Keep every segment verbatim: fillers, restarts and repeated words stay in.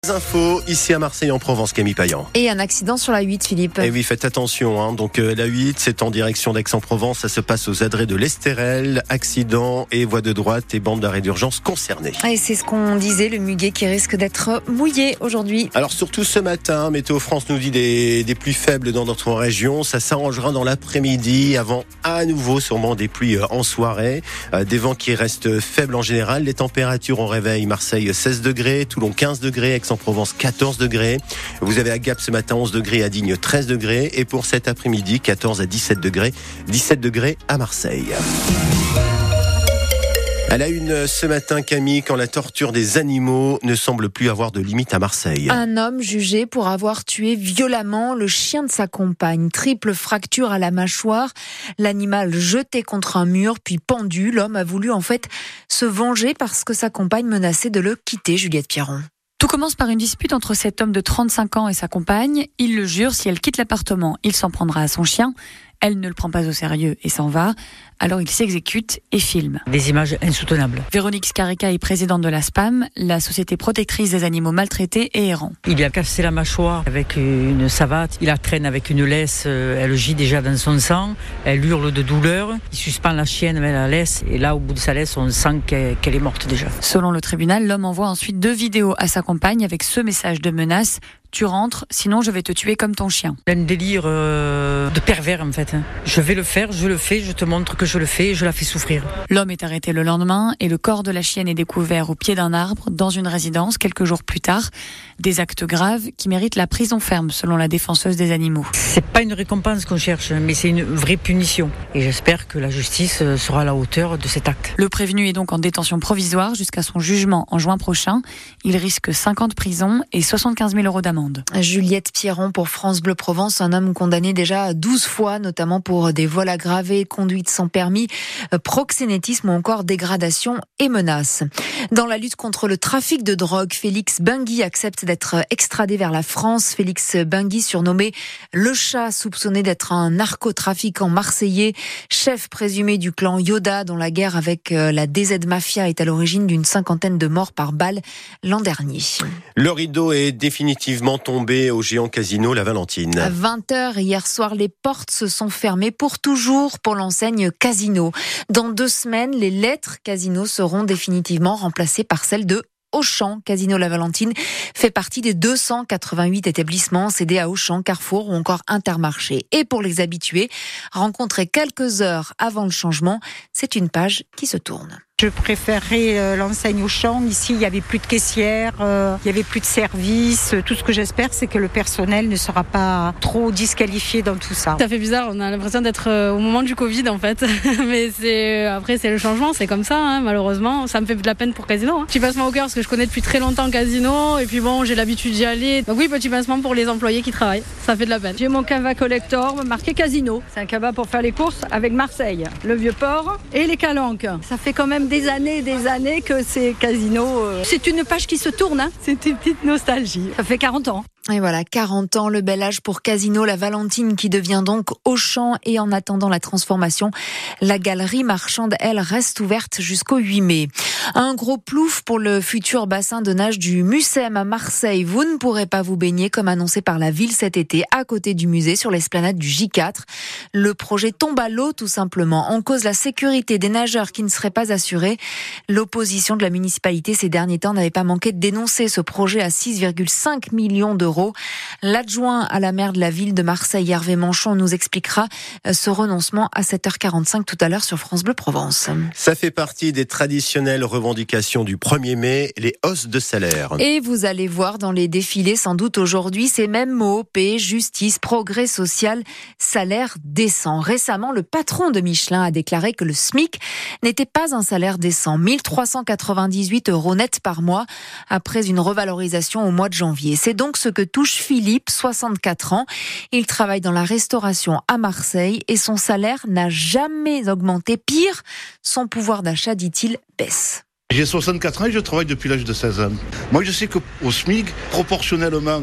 Infos ici à Marseille en Provence, Camille Payan. Et un accident sur la huit, Philippe. Et oui, faites attention. Hein. Donc euh, la huit, c'est en direction d'Aix-en-Provence. Ça se passe aux adrets de l'Estérel. Accident et voie de droite et bande d'arrêt d'urgence concernées. Et c'est ce qu'on disait, le muguet qui risque d'être mouillé aujourd'hui. Alors surtout ce matin, Météo France nous dit des, des pluies faibles dans notre région. Ça s'arrangera dans l'après-midi avant à nouveau sûrement des pluies en soirée. Euh, des vents qui restent faibles en général. Les températures au réveil, Marseille seize degrés, Toulon quinze degrés, Aix en Provence quatorze degrés. Vous avez à Gap ce matin onze degrés, à Digne treize degrés. Et pour cet après-midi, quatorze à dix-sept degrés. dix-sept degrés à Marseille. À la une ce matin, Camille, quand la torture des animaux ne semble plus avoir de limite à Marseille. Un homme jugé pour avoir tué violemment le chien de sa compagne. Triple fracture à la mâchoire. L'animal jeté contre un mur, puis pendu. L'homme a voulu en fait se venger parce que sa compagne menaçait de le quitter, Juliette Pierron. Tout commence par une dispute entre cet homme de trente-cinq ans et sa compagne. Il le jure, si elle quitte l'appartement, il s'en prendra à son chien. Elle ne le prend pas au sérieux et s'en va. Alors il s'exécute et filme. Des images insoutenables. Véronique Scarica est présidente de la S P A M, la société protectrice des animaux maltraités et errants. Il a cassé la mâchoire avec une savate. Il la traîne avec une laisse. Elle gît déjà dans son sang. Elle hurle de douleur. Il suspend la chienne avec la laisse. Et là, au bout de sa laisse, on sent qu'elle est morte déjà. Selon le tribunal, l'homme envoie ensuite deux vidéos à sa compagne avec ce message de menace. Tu rentres, sinon je vais te tuer comme ton chien. Un délire euh, de pervers en fait. Je vais le faire, je le fais, je te montre que je le fais et je la fais souffrir. L'homme est arrêté le lendemain et le corps de la chienne est découvert au pied d'un arbre dans une résidence quelques jours plus tard. Des actes graves qui méritent la prison ferme selon la défenseuse des animaux. C'est pas une récompense qu'on cherche, mais c'est une vraie punition. Et j'espère que la justice sera à la hauteur de cet acte. Le prévenu est donc en détention provisoire jusqu'à son jugement en juin prochain. Il risque cinq ans de prison et soixante-quinze mille euros d'amende. Juliette Pierron pour France Bleu Provence, un homme condamné déjà douze fois, notamment pour des vols aggravés, conduite sans permis, proxénétisme ou encore dégradation et menaces. Dans la lutte contre le trafic de drogue, Félix Bengui accepte d'être extradé vers la France. Félix Bengui, surnommé Le Chat, soupçonné d'être un narcotrafiquant marseillais, chef présumé du clan Yoda, dont la guerre avec la D Z Mafia est à l'origine d'une cinquantaine de morts par balle l'an dernier. Le rideau est définitivement tombé au géant casino La Valentine. À vingt heures hier soir, les portes se sont fermées pour toujours pour l'enseigne Casino. Dans deux semaines, les lettres Casino seront définitivement remplacées par celles de Auchan. Casino La Valentine fait partie des deux cent quatre-vingt-huit établissements cédés à Auchan, Carrefour ou encore Intermarché. Et pour les habitués, rencontrés quelques heures avant le changement, c'est une page qui se tourne. Je préférerais euh, l'enseigne Auchan. Ici, il n'y avait plus de caissières, euh, il n'y avait plus de services. Tout ce que j'espère, c'est que le personnel ne sera pas trop disqualifié dans tout ça. Ça fait bizarre, on a l'impression d'être euh, au moment du Covid en fait. Mais c'est après, c'est le changement, c'est comme ça, hein, malheureusement. Ça me fait de la peine pour Casino. Hein. Petit pincement au cœur parce que je connais depuis très longtemps Casino. Et puis bon, j'ai l'habitude d'y aller. Donc oui, petit pincement pour les employés qui travaillent. Ça fait de la peine. J'ai mon cava collector marqué Casino. C'est un cava pour faire les courses avec Marseille, le Vieux-Port et les Calanques. Ça fait quand même des années et des années que c'est Casino. Euh, c'est une page qui se tourne, hein. C'est une petite nostalgie. Ça fait quarante ans. Et voilà, quarante ans, le bel âge pour Casino La Valentine qui devient donc Auchan. Et en attendant la transformation, la galerie marchande, elle, reste ouverte jusqu'au huit mai. Un gros plouf pour le futur bassin de nage du Mucem à Marseille. Vous ne pourrez pas vous baigner comme annoncé par la ville cet été à côté du musée sur l'esplanade du J quatre. Le projet tombe à l'eau tout simplement. En cause la sécurité des nageurs qui ne seraient pas assurés. L'opposition de la municipalité ces derniers temps n'avait pas manqué de dénoncer ce projet à six virgule cinq millions d'euros. L'adjoint à la maire de la ville de Marseille, Hervé Manchon, nous expliquera ce renoncement à sept heures quarante-cinq tout à l'heure sur France Bleu Provence. Ça fait partie des traditionnelles revendications du premier mai, les hausses de salaire. Et vous allez voir dans les défilés sans doute aujourd'hui ces mêmes mots, paix, justice, progrès social, salaire décent. Récemment, le patron de Michelin a déclaré que le SMIC n'était pas un salaire décent. mille trois cent quatre-vingt-dix-huit euros net par mois après une revalorisation au mois de janvier. C'est donc ce que touche Philippe, soixante-quatre ans. Il travaille dans la restauration à Marseille et son salaire n'a jamais augmenté. Pire, son pouvoir d'achat, dit-il, baisse. J'ai soixante-quatre ans et je travaille depuis l'âge de seize ans. Moi, je sais qu'au SMIC, proportionnellement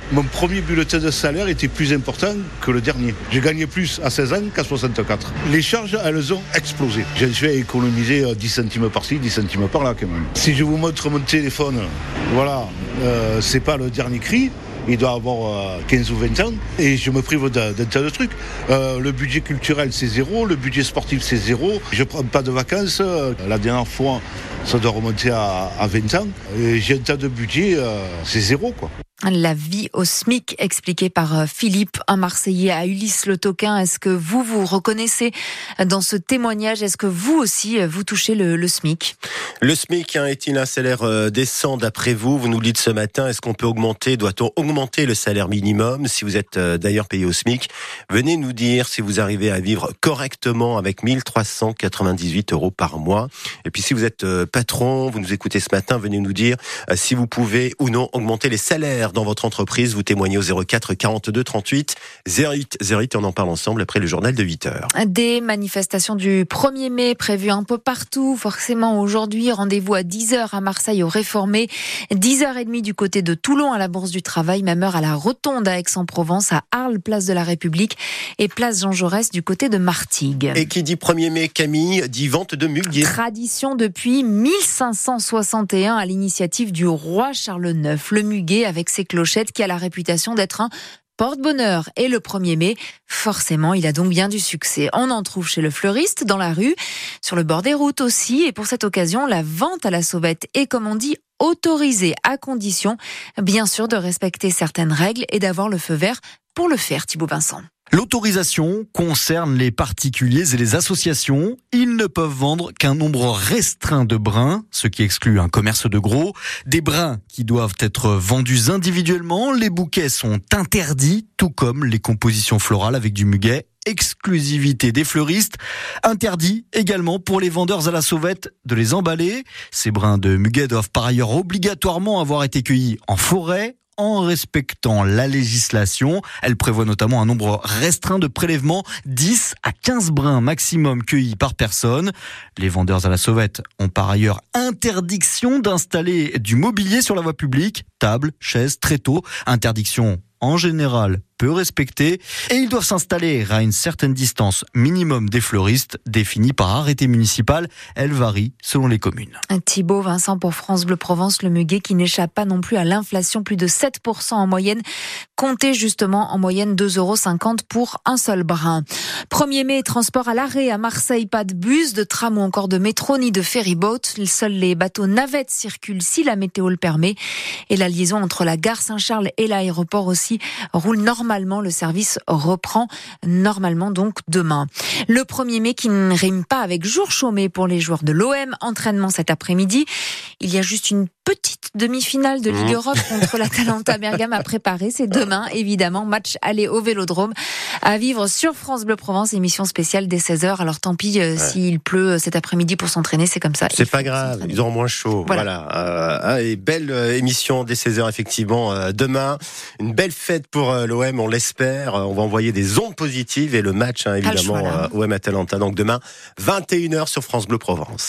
Mon premier bulletin de salaire était plus important que le dernier. J'ai gagné plus à seize ans qu'à soixante-quatre. Les charges, elles ont explosé. J'ai fait économiser dix centimes par-ci, dix centimes par-là quand même. Si je vous montre mon téléphone, voilà, euh, c'est pas le dernier cri. Il doit avoir euh, quinze ou vingt ans et je me prive d'un, d'un tas de trucs. Euh, le budget culturel, c'est zéro. Le budget sportif, c'est zéro. Je prends pas de vacances. Euh, la dernière fois, ça doit remonter à, à vingt ans. Et j'ai un tas de budget, euh, c'est zéro, quoi. La vie au SMIC, expliquée par Philippe, un Marseillais à Ulysse-le-Toquin. Est-ce que vous vous reconnaissez dans ce témoignage? Est-ce que vous aussi, vous touchez le, le SMIC? Le SMIC hein, est-il un salaire décent d'après vous? Vous nous le dites ce matin. Est-ce qu'on peut augmenter, doit-on augmenter le salaire minimum? Si vous êtes d'ailleurs payé au SMIC, venez nous dire si vous arrivez à vivre correctement avec mille trois cent quatre-vingt-dix-huit euros par mois. Et puis si vous êtes patron, vous nous écoutez ce matin, venez nous dire si vous pouvez ou non augmenter les salaires dans votre entreprise. Vous témoignez au zéro quatre quarante-deux trente-huit zéro huit zéro huit et on en parle ensemble après le journal de huit heures. Des manifestations du premier mai prévues un peu partout. Forcément aujourd'hui, rendez-vous à dix heures à Marseille au Réformé, dix heures trente du côté de Toulon à la Bourse du Travail, même heure à la Rotonde à Aix-en-Provence, à Arles, place de la République et place Jean Jaurès du côté de Martigues. Et qui dit premier mai, Camille, dit vente de muguet. Tradition depuis mille cinq cent soixante et un à l'initiative du roi Charles neuf. Le muguet avec ses clochettes qui a la réputation d'être un porte-bonheur. Et le premier mai, forcément, il a donc bien du succès. On en trouve chez le fleuriste, dans la rue, sur le bord des routes aussi. Et pour cette occasion, la vente à la sauvette est, comme on dit, autorisée à condition, bien sûr, de respecter certaines règles et d'avoir le feu vert pour le faire, Thibaut Vincent. L'autorisation concerne les particuliers et les associations. Ils ne peuvent vendre qu'un nombre restreint de brins, ce qui exclut un commerce de gros. Des brins qui doivent être vendus individuellement. Les bouquets sont interdits, tout comme les compositions florales avec du muguet. Exclusivité des fleuristes. Interdit également pour les vendeurs à la sauvette de les emballer. Ces brins de muguet doivent par ailleurs obligatoirement avoir été cueillis en forêt, en respectant la législation. Elle prévoit notamment un nombre restreint de prélèvements, dix à quinze brins maximum cueillis par personne. Les vendeurs à la sauvette ont par ailleurs interdiction d'installer du mobilier sur la voie publique, tables, chaises, tréteaux, interdiction en général peu respectée, et ils doivent s'installer à une certaine distance minimum des fleuristes définie par arrêté municipal. Elle varie selon les communes. Thibaut Vincent pour France Bleu Provence, le muguet qui n'échappe pas non plus à l'inflation, plus de sept pour cent en moyenne, comptez justement en moyenne deux euros cinquante pour un seul brin. premier mai, transport à l'arrêt à Marseille, pas de bus, de tram ou encore de métro ni de ferryboat. Seuls les bateaux navettes circulent si la météo le permet et la liaison entre la gare Saint-Charles et l'aéroport aussi roule normalement. Normalement, le service reprend normalement donc demain. Le premier mai qui ne rime pas avec jour chômé pour les joueurs de l'O M. Entraînement cet après-midi. Il y a juste une petite demi-finale de Ligue Europe contre l'Atalanta Bergame à préparer. C'est demain, évidemment. Match aller au Vélodrome à vivre sur France Bleu Provence. Émission spéciale dès seize heures. Alors tant pis euh, ouais. s'il pleut cet après-midi pour s'entraîner. C'est comme ça. C'est pas grave. Ils auront moins chaud. Voilà. voilà. Euh, et belle émission dès seize heures, effectivement. Euh, demain, une belle fête pour euh, l'O M. On l'espère. On va envoyer des ondes positives et le match, hein, évidemment, euh, O M Atalanta. Donc demain, vingt et une heures sur France Bleu Provence.